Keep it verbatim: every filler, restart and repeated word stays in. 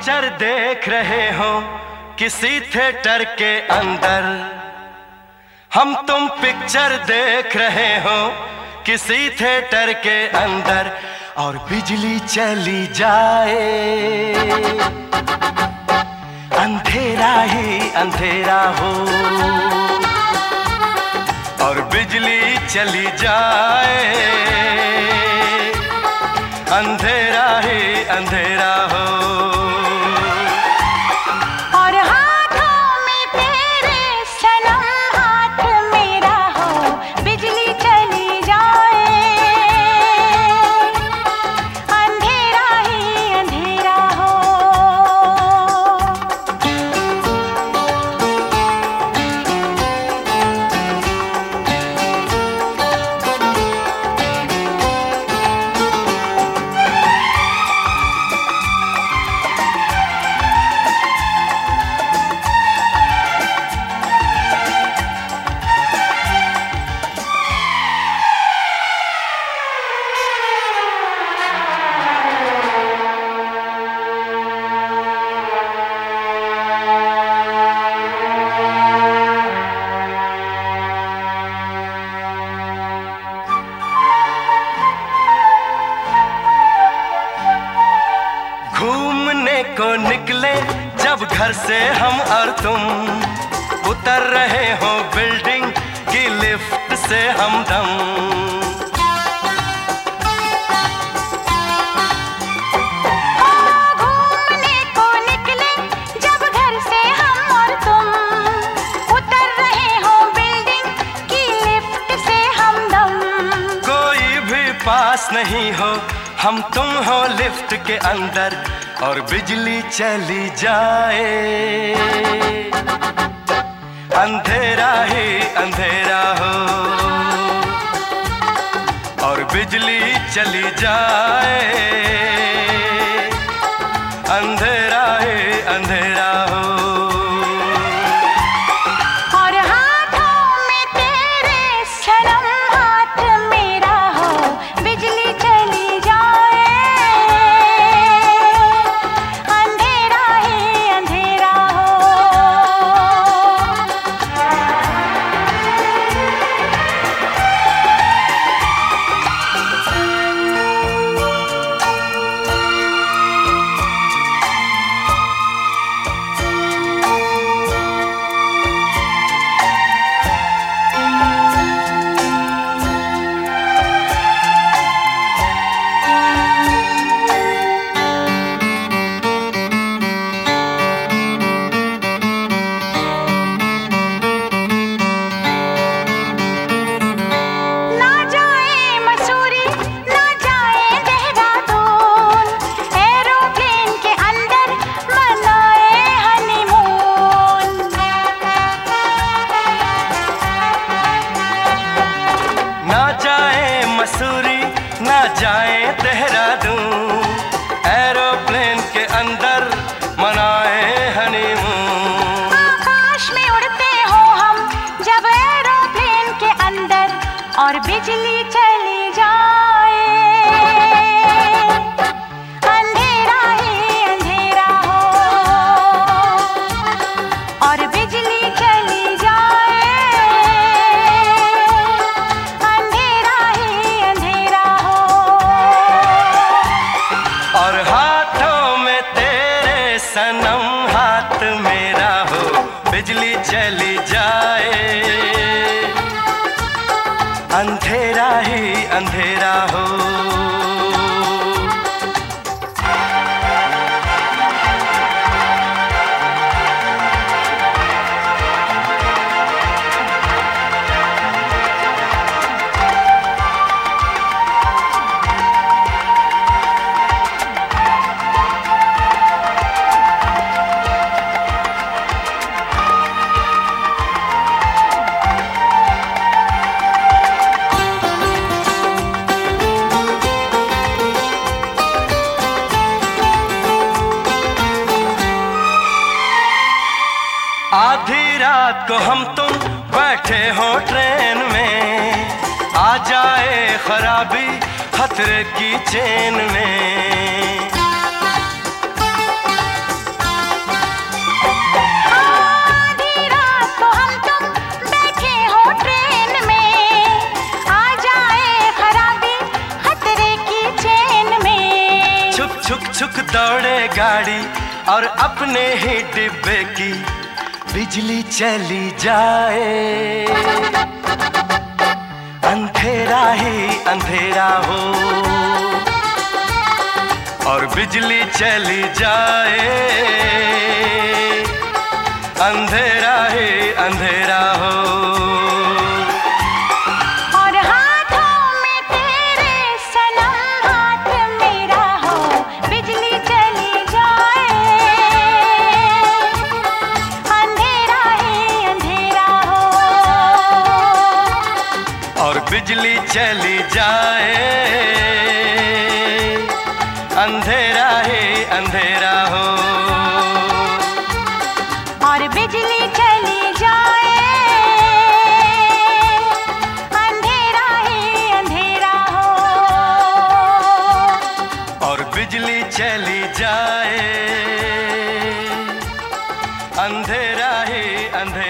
Picture देख रहे हो किसी थिएटर के अंदर, हम तुम पिक्चर देख रहे हो किसी थिएटर के अंदर, और बिजली चली जाए अंधेरा ही अंधेरा हो, और बिजली चली जाए अंधेरा ही अंधेरा हो। और हाथों में तेरे सनम हाथ मेरा हो, बिजली चली जाए अंधेरा ही अंधेरा हो। घूमने को निकले जब घर से हम और तुम, उतर रहे हो बिल्डिंग की लिफ्ट से हमदम। घूमने को निकले जब घर से हम और तुम, उतर रहे हो बिल्डिंग की लिफ्ट से हमदम। कोई भी पास नहीं हो, हम तुम हो लिफ्ट के अंदर, और बिजली चली जाए अंधेरा ही अंधेरा हो, और बिजली चली जाए अंधेरा ही अंधेरा हो। और हाथों में तेरे सनम हाथ मेरा हो, बिजली चली जाए अंधेरा ही अंधेरा हो। ना जाए मसूरी ना जाए देहरादून, एरोप्लेन के अंदर मनाए हनीमून। ना जाए मसूरी ना जाए देहरादून, एरोप्लेन के अंदर मनाए हनीमून। आकाश में उड़ते हो हम जब एरोप्लेन के अंदर, और बिजली चली जाए अंधेरा ही अंधेरा हो, और बिजली चली जाए अंधेरा ही अंधेरा हो। और हाथों में तेरे सनम हाथ मेरा हो, बिजली चली जाए अंधेरा ही अंधेरा हो। आधी रात को हम तुम बैठे हो ट्रेन में, आ जाए खराबी खतरे की चेन में। दौड़े गाड़ी और अपने ही डिब्बे की बिजली चली जाए, अंधेरा ही अंधेरा हो और बिजली चली जाए, अंधेरा ही अंधेरा हो। और हाथों में तेरे सनम हाथ मेरा हो, बिजली चली जाए, अंधेरा ही अंधेरा हो। और बिजली चली जाए, अंधेरा ही अंधेरा हो। और बिजली चली जाए, अंधेरा ही अंधेरा हो। और बिजली चली जाए, अंधेरा ही अंधेरा